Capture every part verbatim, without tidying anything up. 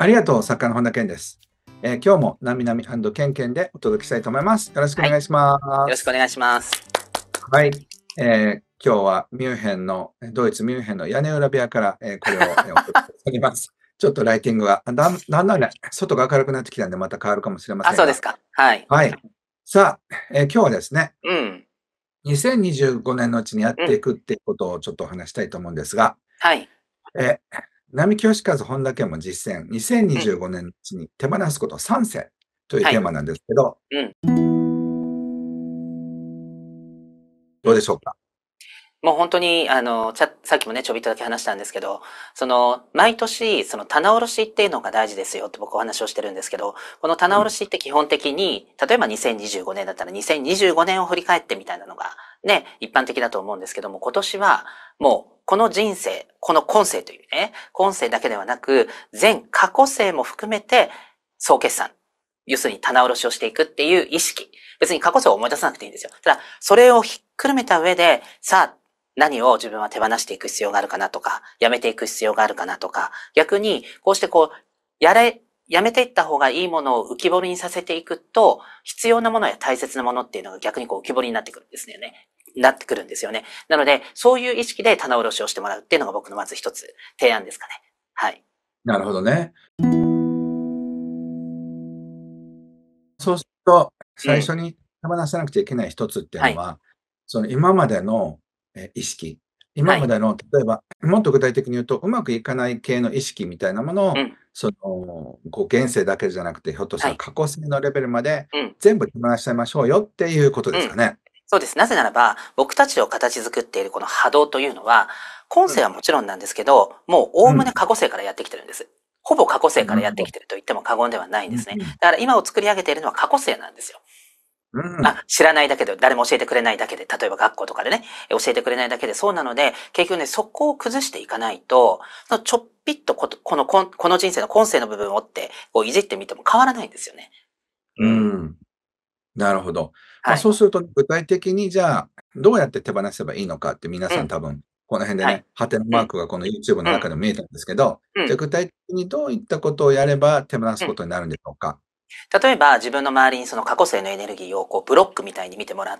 ありがとう、作家の本田健です。えー今日もなみなみケンケンでお届けしたいと思います。よろしくおはい。よ願いしまろしくおす。 願いします。 はい。えー今日はミュンヘンの、ドイツミュンヘンの屋根裏部屋から、えーこれを、えーお届けしております。ちょっとライティングが、あだんだんだんね、外が明るくなってきたんで、また変わるかもしれまあ、 せんが。 そうですか。はい。 はい。さあ、えー今日はですね、 うん。 にせんにじゅうごねんのうちにやっうん。 ていくっていうことをちょっとお話したいと思うんですが、 はい。 えー、並木義和本田健も実践、2025 うん。 年のうちに手放すことさんせい世というはい。 テーマなんですけど、 うん。うん。 どうでしょうか？ もう本当に、あの、ちゃさっきもね、ちょびっとだけ話したんですけど、その、毎年、その棚卸しっていうのが大事ですよって僕お話をしてるんですけど、この棚うん、 卸しって基本的に、例えばにせんにじゅうごねんだったらにせんにじゅうごねんを振り返ってみたいなのが、ね、一般的だと思うんですけども、今年は、もう、この人生、この今世というね、今世だけではなく、全過去世も含めて、総決算。要するに棚卸しをしていくっていう意識。別に過去世を思い出さなくていいんですよ。ただ、それをひっくるめた上で、さあ、何を自分は手放していく必要があるかなとか、やめていく必要があるかなとか、逆に、こうしてこう、やれ、やめていった方がいいものを浮き彫りにさせていくと、必要なものや大切なものっていうのが逆にこう浮き彫りになってくるんですよね。なってくるんですよね。なので、そういう意識で棚卸しをしてもらうっていうのが僕のまず一つ提案ですかね。はい。 なるほどね。そうすると、 うん。 最初に手放さなくちゃいけない一つっていうはい。 のは、その今までの、え、意識、 はい。 今までの例えば、もっと具体的に言うと、うまくいかない系の意識みたいなものを、 うん。 その、こう現世だけじゃなくて、ひょっとしたらはい。 過去世のレベルまでうん。 全部手放しちゃいましょうよっていうことでうん。 すかね。 そうです。なぜならば、僕たちを形作っているこの波動というのは、今うん、 世はもちろんなんですけど、もうおおむねうん、 過去世からやってきてるんです。ほぼ過去世からやってきなるほど。 てると言っても過言ではないんうん、 ですね。 うん、 だから今を作り上げているのは過去世なんですよ。 うん、 あ、知らないだけで、誰も教えてくれないだけで、例えば学校とかでね、教えてくれないだけで、そうなので、結局ね、そこを崩していかないと、そのちょっぴっとことこの、この人生の今世の部分をって、こういじってみても変わらないんですよね。 ううん。 ん、なるほど。ま、 はい。 そうすると具体的にじゃあ、どうやって手放せばいいのかって皆うん。 さん多分、この辺ではい。 ね、ハテナうん。 マークがこの YouTube のうん。 中でも見えたんですけど、 うん。 じゃあ具体的にどういったことをやれば手放すうん。 ことになるんでしょうか？ 例えば自分の周りにその過去世のエネルギーをこうブロックみたいに見てもらって、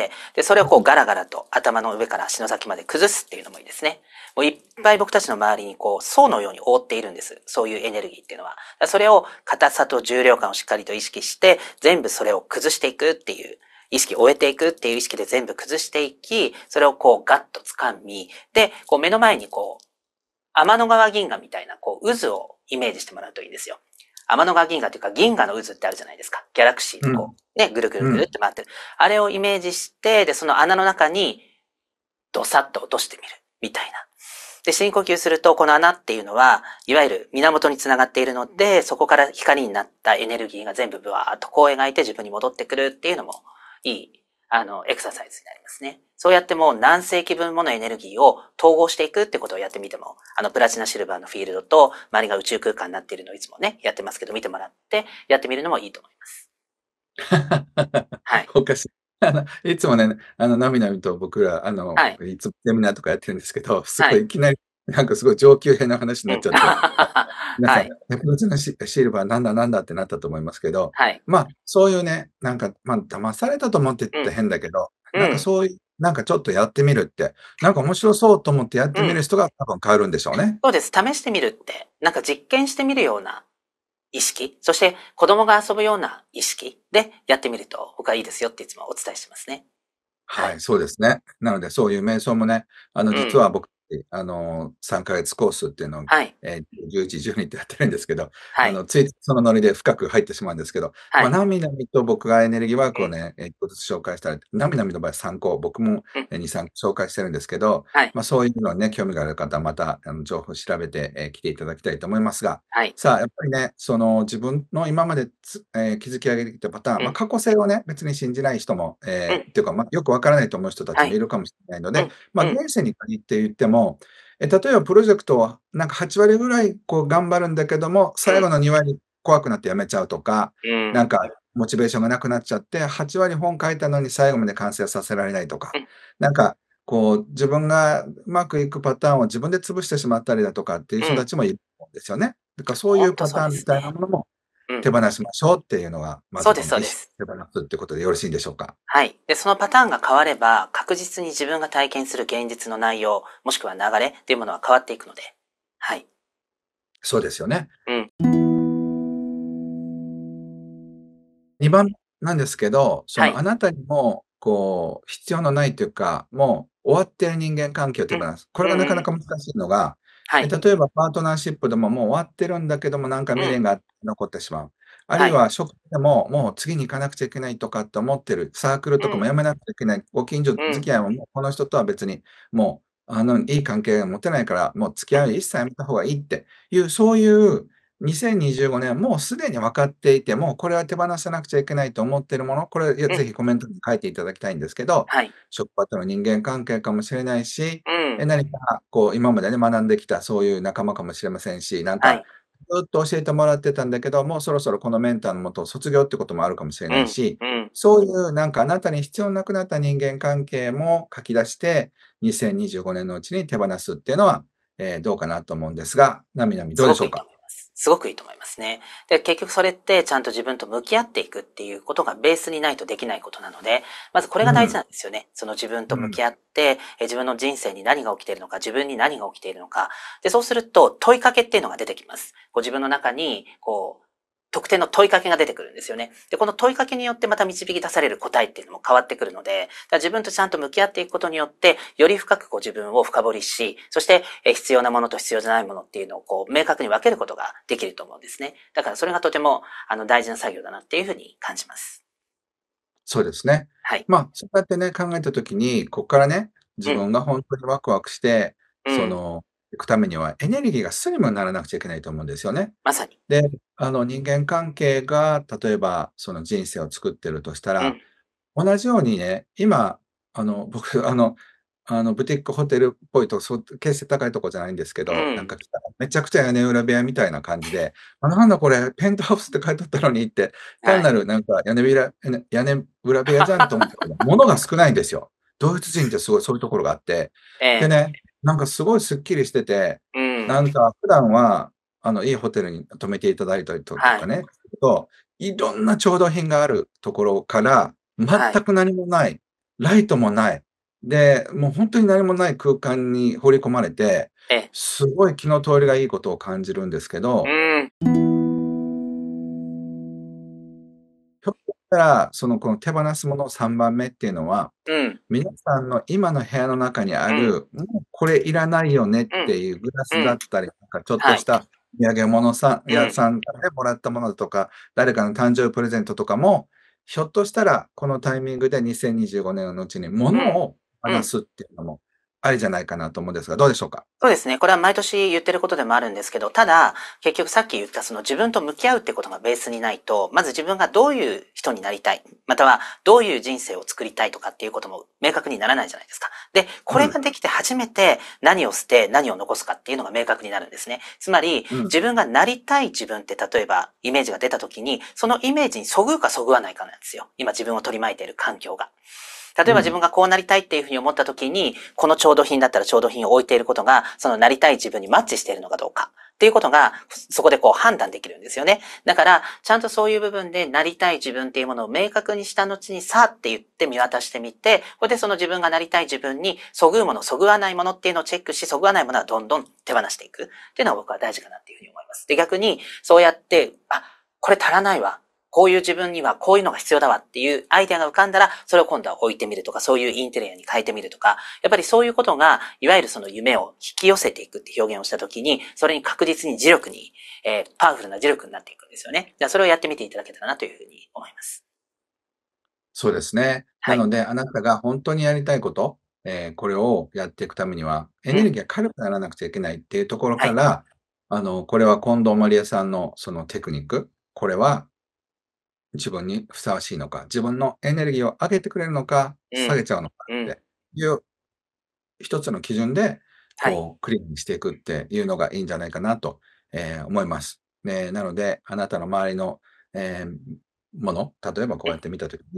で、それをこううん、 ガラガラと頭の上から足の先まで崩すっていうのもいいですね。もういっぱい僕たちの周りにこう層のように覆っているんです。そういうエネルギーっていうのは。それを硬さと重量感をしっかりと意識して、全部それを崩していくっていう意識を終えていくっていう意識で全部崩していき、それをこうガッと掴み、で、こう目の前にこう天の川銀河みたいなこう渦をイメージしてもらうといいんですよ。天の川銀河というか銀河の渦ってあるじゃないですか。ギャラクシーでうん、 こう、ね、ぐるぐるぐるっうん、 て回ってる。あれをイメージして、で、その穴の中にドサッと落としてみる。みたいな。で、深呼吸すると、この穴っていうのは、いわゆる源につながっているので、そこから光になったエネルギーが全部ブワーっとこう描いて自分に戻ってくるっていうのもいい、あの、エクササイズになりますね。そうやってもう何世紀分ものエネルギーを統合していくってことをやってみても、あの、プラチナシルバーのフィールドと周りが宇宙空間になっているのをいつもね、やってますけど、見てもらって、やってみるのもいいと思います。はい。 おかしい。あの、いつもね、あの、なみなみと僕ら、あの、 はい。 いつもセミナーとかやってるんですけど、すはい。 ごいいきなり、なんかすごい上級編な話にうん。 なっちゃって、皆さん、 はい。 ネプロチナシシルバーなんだなんだってなったと思いますけど、 はい。 まあ、そういうね、なんか、まあ、騙されたと思ってってうん。 変だけど、なんかうん。 そういう、なんかちょっとやってみるって、なんか面白そうと思ってやってみるうん。 人が多分変わるんでしょうね。 そうです。試してみるって、なんか実験してみるような意識、そして子供が遊ぶような意識でやってみると僕はいいですよっていつもお伝えしてますね。はい。 はい、そうですね。なので、そういう瞑想もね、あの、 うん。 実は僕、あの、さんかげつコースっていうのを、 はい。 え、じゅういち、じゅうにってやってるんですけど、 はい。 あの、ついそのノリで深く入ってしまうんですけど、ま、 はい。 なみなみと僕がエネルギーワークうん。 をね、え、いっこずつ紹介したら、なみなみの場合さんこ、僕も、 うん。 え、に、さんこ紹介してるんですけど、 はい。 ま、そういうのね、興味がある方はまた、あの、情報を調べて、え、来ていただきたいと思いますが、 はい。 さあ、やっぱりね、その、自分の今までつえー築き上げてきたパターン、ま、 うん。 過去性をね、別に信じない人も、えーうん。 っていうか、ま、よくわからないと思う人たちはい。 もいるかもしれないので、 うん。 ま、 うん。 現世に限って言っても、え、例えばプロジェクトをなんかはち割ぐらいこう頑張るんだけども、 うん。 最後のに割怖くなって辞めちゃうとか、 うん。 なんかモチベーションがなくなっちゃって、はち割本書いたのに最後まで完成させられないとか、 うん。 なんかこう自分がうまくいくパターンを自分で潰してしまったりだとかっていううん。 人たちもいると思うんですよね。 だからそういほんとうパターンみたいそうですね。 なものもうん。 手放しましょうっていうのが、まそうでずこの意思すそうです。 手放すってことでよろしいんでしょうか？ はい。で、そのパターンが変われば、確実に自分が体験する現実の内容、もしくは流れっていうものは変わっていくので。はい。 そうですよね。 うん。 にばんなんですけど、そはい。 のあなたにも、こう必要のないというか、もう終わってる人間関係を手うん。 放す。これうんうん。 がなかなか難しいのが、え、 はい。 例えばパートナーシップでももう終わってるんだけども、なんかうん。 未練が残ってしまう。あるはい。 いは職場でも、もう次に行かなくちゃいけないとかって思ってる、サークルとかもうん。 辞めなくちゃいけない、ご近所うん。 付き合いももうこの人とは別に、もうあの、いい関係が持てないから、もう付きうん。 合いを一切やめた方がいいっていう、そういうにせんにじゅうごねん、もうすでに分かっていて、もうこれは手放さなくちゃいけないと思っているもの、これ、いや、 うん。 ぜひコメントに書いていただきたいんですけど、 はい。 職場との人間関係かもしれないし、え、 うん。 何かこう今までね、学んできたそういう仲間かもしれませんし、なんかはい。 ずっと教えてもらってたんだけど、もうそろそろこのメンターのもとを卒業ってこともあるかもしれうん。 ないし、 うん。 そういうなんかあなたに必要なくなった人間関係も書き出して、にせんにじゅうごねんのうちに手放すっていうのは、えーどうかなと思うんですが、なみなみどすごくいいとうでしょうか？ 思います。すごくいいと思いますね。で、結局それってちゃんと自分と向き合っていくっていうことがベースにないとできないことなので、まずこれが大事うん、 なんですよね。その自分とうん、 向き合って、え自分の人生に何が起きているのか、自分に何が起きているのか。で、そうすると問いかけっていうのが出てきます。こう自分の中に、こう、特定の問いかけが出てくるんですよね。で、この問いかけによってまた導き出される答えっていうのも変わってくるので、だから自分とちゃんと向き合っていくことによって、より深くこう自分を深掘りし、そしてえ必要なものと必要じゃないものっていうのをこう明確に分けることができると思うんですね。だからそれがとてもあの大事な作業だなっていうふうに感じます。 そうですね。 はい。 まあ、そうやってね、考えたときに、こっからね、自うん。 分が本当にワクワクして、 うん。 その、行くためにはエネルギーがスリムにならなくちゃいけないと思うんですよね。 まさに。 で、あの、人間関係が例えば、その人生を作ってるとしたら、 うん。 同じようにね、今、あの、僕、あのあの、ブティックホテルっぽいと、そう決して高いとこじゃないんですけど、なんうん。 か汚いめちゃくちゃ屋根裏部屋みたいな感じで、あ、なんだこれ、ペントハウスって書いてあったのにって、単はい。 なるなんか屋根びら屋根屋根裏部屋じゃんと思ったけど、物が少ないんですよ。ドイツ人ってすごいそういうところがあって。 ええ。 でね、なんかすごいすっきりしてて、 うん。 なんか普段は、あの、いいホテルに泊めていただいたりととはい。 かね、と、いろんな調度品があるところから、全はい。 く何もない、ライトもない、で、もうほんとに何もない空間に放り込まれて、 ええ。 すごい気の通りがいいことを感じるんですけど、 うん。 ひょっとしたら、その、この手放すものさんばんめっていうのは、 うん。 皆さんの今の部屋の中にあうん。 る、もうこれいらないよねっうん。 ていうグラうん。 スだったり、なんかちょっとはい。 した土産物さうん。 屋さんからね、もらったものとか、誰かの誕生日プレゼントとかも、ひょっとしたらこのタイミングでにせんにじゅうごねんのうちにうん。 物をうん。 話すっていうのもありじゃないかなと思うんですが、どうでしょうか？ そうですね。これは毎年言ってることでもあるんですけど、ただ、結局さっき言ったその自分と向き合うってことがベースにないと、まず自分がどういう人になりたい、またはどういう人生を作りたいとかっていうことも明確にならないじゃないですか。で、こうん、 れができて初めて何を捨て、何を残すかっていうのが明確になるんですね。つまり、 うん、 自分がなりたい自分って例えばイメージが出た時に、そのイメージにそぐうかそぐわないかなんですよ。今自分を取り巻いている環境が。例えば自うん。 分がこうなりたいっていうふうに思った時に、この調度品だったら調度品を置いていることが、そのなりたい自分にマッチしているのかどうか。っていうことが、そこでこう判断できるんですよね。だから、ちゃんとそういう部分でなりたい自分っていうものを明確にした後にさって言って見渡してみて、これでその自分がなりたい自分にそぐうもの、そぐわないものっていうのをチェックし、そぐわないものはどんどん手放していく。っていうのが僕は大事かなっていうふうに思います。で、逆に、そうやって、あ、これ足らないわ。こういう自分にはこういうのが必要だわっていうアイデアが浮かんだら、それを今度は置いてみるとか、そういうインテリアに変えてみるとか、やっぱりそういうことが、いわゆるその夢を引き寄せていくって表現をしたときに、それに確実に磁力に、えー、パワフルな磁力になっていくんですよね。じゃあそれをやってみていただけたらなというふうに思います。 そうですね。 はい。 なので、あなたが本当にやりたいこと、えーこれをやっていくためには、エうん。 ネルギーが軽くならなくちゃいけないっていうところはい。 から、あの、これは近藤麻理恵さんのそのテクニック、これは自分にふさわしいのか、自分のエネルギーを上げてくれるのか、 うん。 下げちゃうのかうん。 っていう一つの基準で、 はい。 こうクリアにしていくっていうのがいいんじゃないかなと、えー思います。ね、なので、あなたの周りの、えーもの、例えばこううん。 やって見たときに、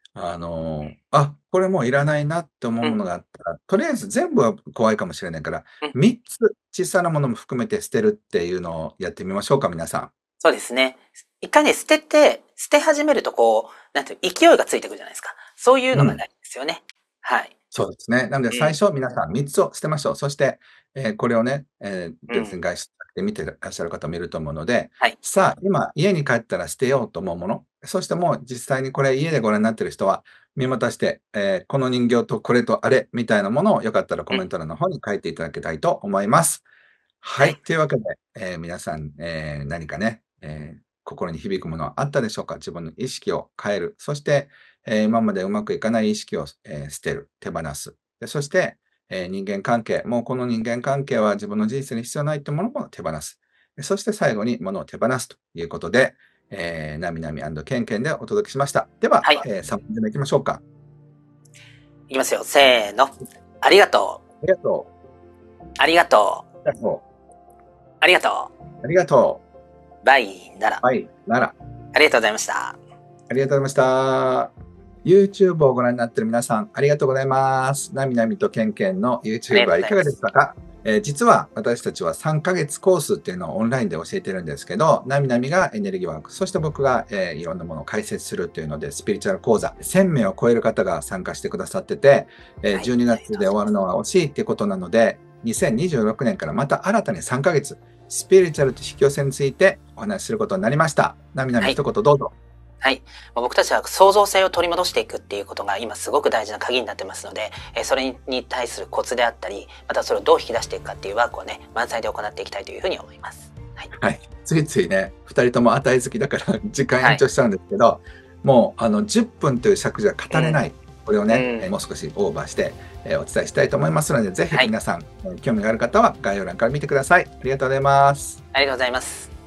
あの、あ、これもういらないなって思ううん。 ものがあったら、とりあえず全部は怖いかもしれないから、 うん。 みっつ小さなものも含めて捨てるっていうのをやってみましょうか、皆さん。 そうですね。一回ね、捨てて、捨て始めるとこう、なんていう、勢いがついてくるじゃないですか。そういううん。 のが大事ですよね。はい。 そうですね。なのでうん。 最初皆さんみっつを捨てましょう。そして、え、これをね、え、 うん。 別に外出先で見てらっしゃる方もいると思うので、 はい。 さあ、今家に帰ったら捨てようと思うもの、そしてもう実際にこれ家でご覧になっている人は、見渡して、え、この人形とこれとあれみたいなものをよかったらコうん。 メント欄の方に書いていただきたいと思います。はい、 はい。 というわけで、え、皆さん、え、何かね、え、心に響くものはあったでしょうか？自分の意識を変える、そして、え、今までうまくいかない意識を、え、捨てる、手放す。で、そして、え、人間関係、もうこの人間関係は自分の人生に必要ないってものも手放す。そして最後に物を手放すということで、え、なみなみケンケンでお届けしました。では、 はい。 え、さんばんめいきましょうか。 いきますよ。せーの。ありがとう。 ありがとう。 ありがとう。 ありがとう。 ありがとありがとう。 う。バイなら。 はい、なら。 ありがとうございました。 ありがとうございました。YouTube をご覧になっている皆さん、ありがとうございます。なみなみとけんけんのあり YouTube がとうはいかがでしございます。 たか？えー、実は私たちはさんかげつコースっていうのをオンラインで教えてるんですけど、なみなみがエネルギーワーク、そして僕が、えー、いろんなものを解説するっていうので、スピリチュアル講座、せんめいを超える方が参加してくださってて、えー、 はい。 じゅうにがつありがとうございます。 で終わるのは惜しいっていうことなので、にせんにじゅうろくねんからまた新たにさんかげつ、スピリチュアルと引き寄せについてお話しすることになりました。なみなみはい。 一言どうぞ。 はい。僕たちは創造性を取り戻していくっていうことが今すごく大事な鍵になってますので、それに対するコツであったり、またそれをどう引き出していくかっていうワークをね、満載で行っていきたいというふうに思います。はい。 はい。ついついね、ふたりとも値好きだから時間はい。 延長しちゃうんですけど、もうあのじゅっぷんという尺じゃ語れない。これをうん。 ね、 うん。 もう少しオーバーして、え、お伝えしたいと思いますので、ぜひはい。 皆さん、興味がある方は概要欄から見てください。ありがとうございます。 ありがとうございます。